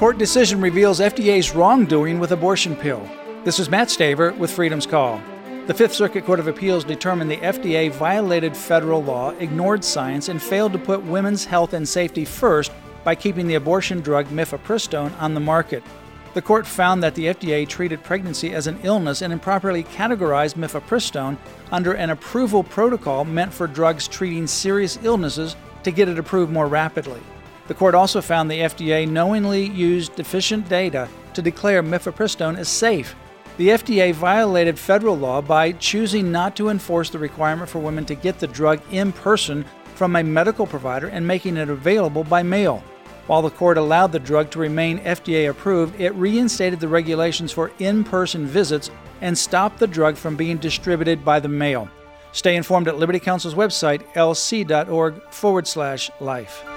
Court decision reveals FDA's wrongdoing with abortion pill. This is Matt Staver with Freedom's Call. The Fifth Circuit Court of Appeals determined the FDA violated federal law, ignored science, and failed to put women's health and safety first by keeping the abortion drug mifepristone on the market. The court found that the FDA treated pregnancy as an illness and improperly categorized mifepristone under an approval protocol meant for drugs treating serious illnesses to get it approved more rapidly. The court also found the FDA knowingly used deficient data to declare mifepristone as safe. The FDA violated federal law by choosing not to enforce the requirement for women to get the drug in person from a medical provider and making it available by mail. While the court allowed the drug to remain FDA approved, it reinstated the regulations for in-person visits and stopped the drug from being distributed by the mail. Stay informed at Liberty Counsel's website, lc.org/life.